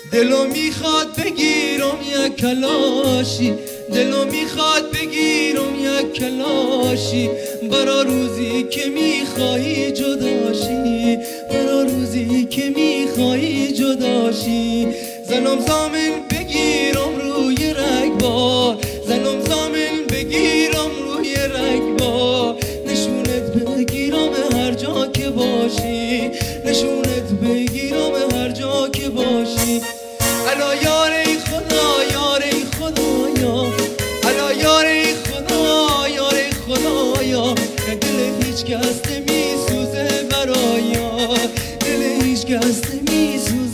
دلو میخواد بگیرم یک کلاشی، دلو میخواد بگیرم یک کلاشی، برا روزی که میخوایی جداشی، برا روزی که میخوایی جداشی. زنم زامن بگیرم روی رگبار، زنم زامن بگیرم روی رگبار، نشونت بگیرم هر جا که باشی، نشونت بگیرم هر جا که باشی. الا یار ای خدا، یار ای خدایا، الا یار ای خدا، یار ای خدایا، دل هیچ کس نمیسوزه برایا، دل هیچ کس نمیسوزه